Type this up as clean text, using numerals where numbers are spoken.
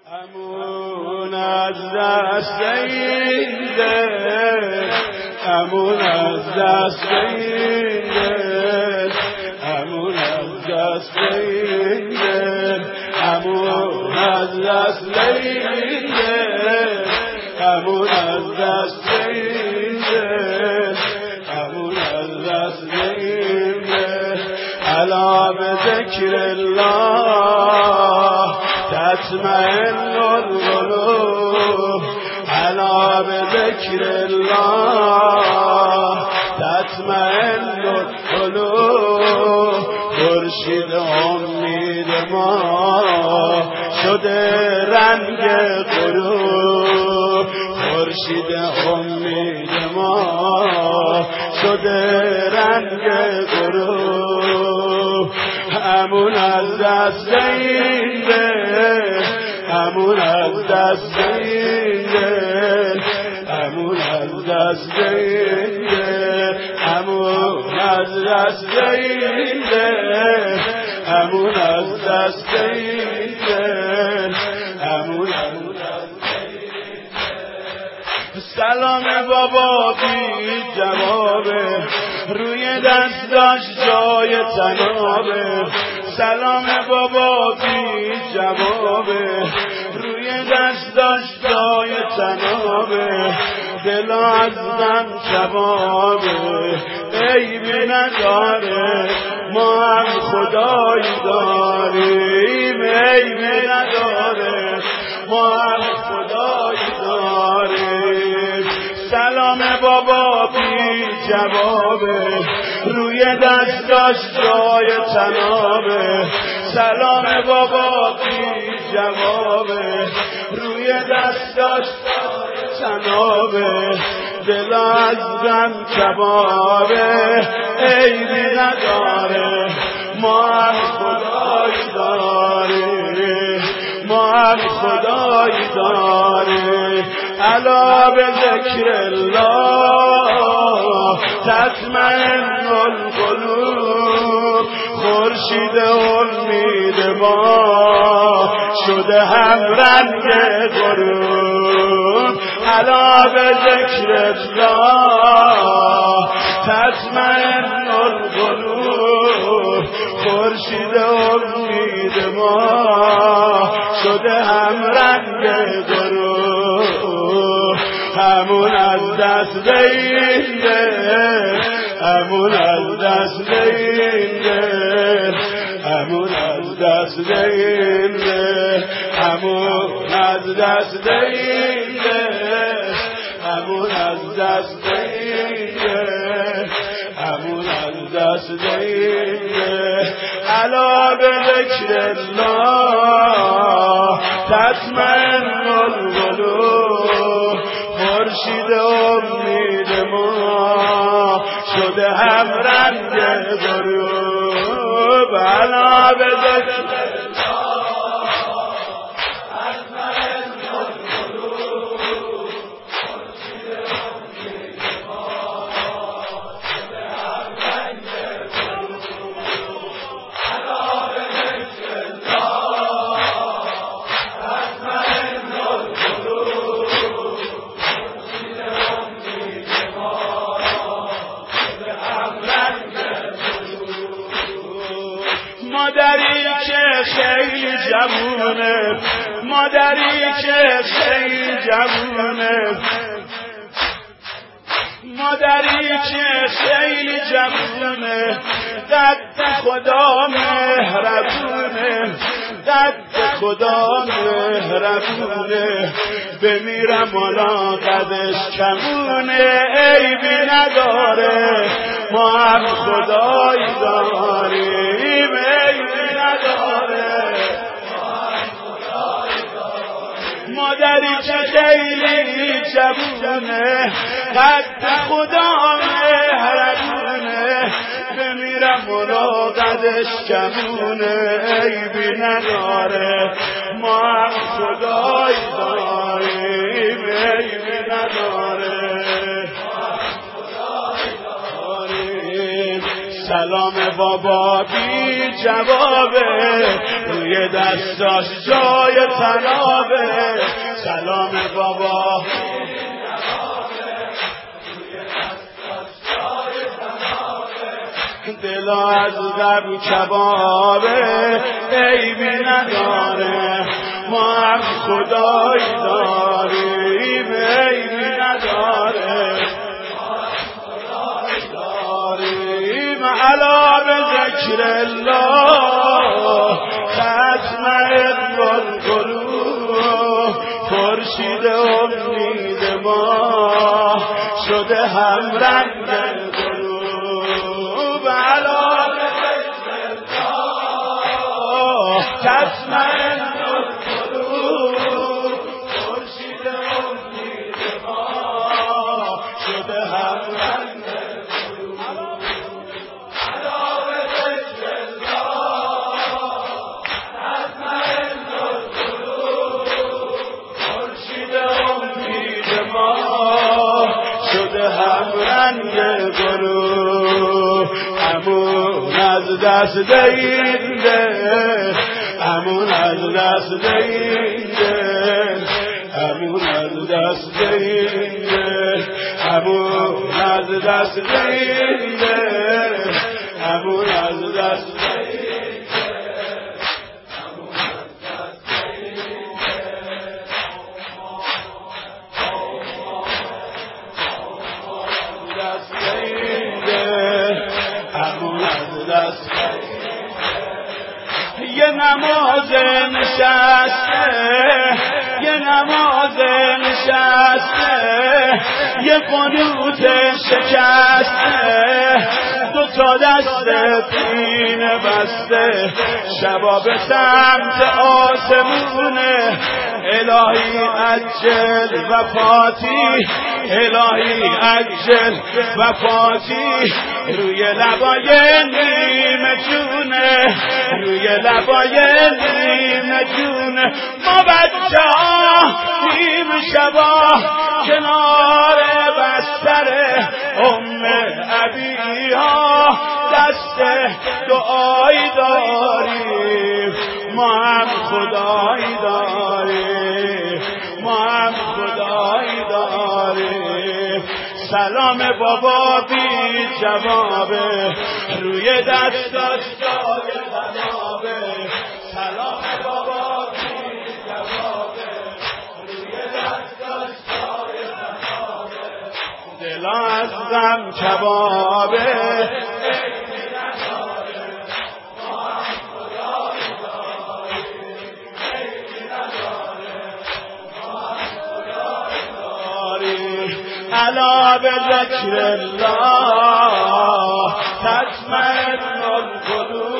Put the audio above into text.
امون از دست این دل، امون از دست این دل، امون از دست این دل، امون از دست این دل، امون از دست این دل، امون از دست این دل. الا بذکر الله تطمئن القلوب، الا بذکر الله تطمئن القلوب. خورشید امید ما شده رنگ غروب، خورشید امید ما شده رنگ غروب. امون از دست این دل، امون از دست این دل، امون از دست این دل، امون از دست این دل، امون از دست این دل، امون از دست این دل. سلام بابا بی جوابه، روی دست داشت جای تنابه. سلام بابا بی جوابه، روی دست داشت جای تنابه. دل از غم کبابه، عیبی نداره ما هم خدایی داریم، عیبی نداره ما هم خدایی داریم. سلام بابا بی جوابه، روی دست داشت جای تنابه. سلام بابا بی جوابه، روی دست داشت جای تنابه. دل از غم کبابه، عیبی نداره ما هم خدایی داریم، ما هم خدایی داریم. الا بذکر الله تطمئن القلوب. خورشید امید ما شده هم رنگ غروب. الا بذکر الله تطمئن القلوب. خورشید امید ما شده هم رنگ غروب. همون از دست این دل، همون از دست این دل، همون از دست این دل، همون از دست این دل، همون از دست این دل، همون از دست این دل. الا بذکر الله تطمئن القلوب. خورشید امید ما شده هم رنگ غروب. الا بذکر مادری که خیلی جوونه، مادری که خیلی جوونه، مادری که خیلی جوونه. قد خدا مهربونه، قد خدا مهربونه. بمیرم والا قدش کمونه، عیبی نداره ما هم خدایی داریم، عیبی نداره مادری که خیلی جوونه. قد خدا مهربونه، بمیرم والا قدش کمونه، عیبی نداره ما هم خدایی داریم، عیبی نداره. سلام بابا بی جوابه، روی دستاش جای تنابه. سلام بابا دلا از غم کبابه عیبی نداره ما هم خدایی داریم عیبی نداره علا به ذکر الله ختم القلوب خورشید امید ما شده هم رنگ قلوب علا به ذکر الله ختم القلوب خورشید امید ما شده هم رنگ همون از دست دهیده همون از دست دهیده همون از دست دهیده همون از دست دهیده همون از دست یه نماز نشسته یه نماز نشسته یه قنوت شکسته دو تا دست پین بسته شبا به سمت آسمونه الهی عجل وفاتی الهی عجل وفاتی روی لبای نیمه جونه روی لبای نیمه جونه ما بچه ها نیمه شبا کنار بستر ابی ها دست دعایی داریم ما هم خدایی داریم ما هم خدایی داریم سلام بابا بی جوابه روی دستاش جای غنابه سلام بابا بی جوابه روی دستاش جای غنابه دلا از غم کبابه علا به ذکر الله تطمئن القلوب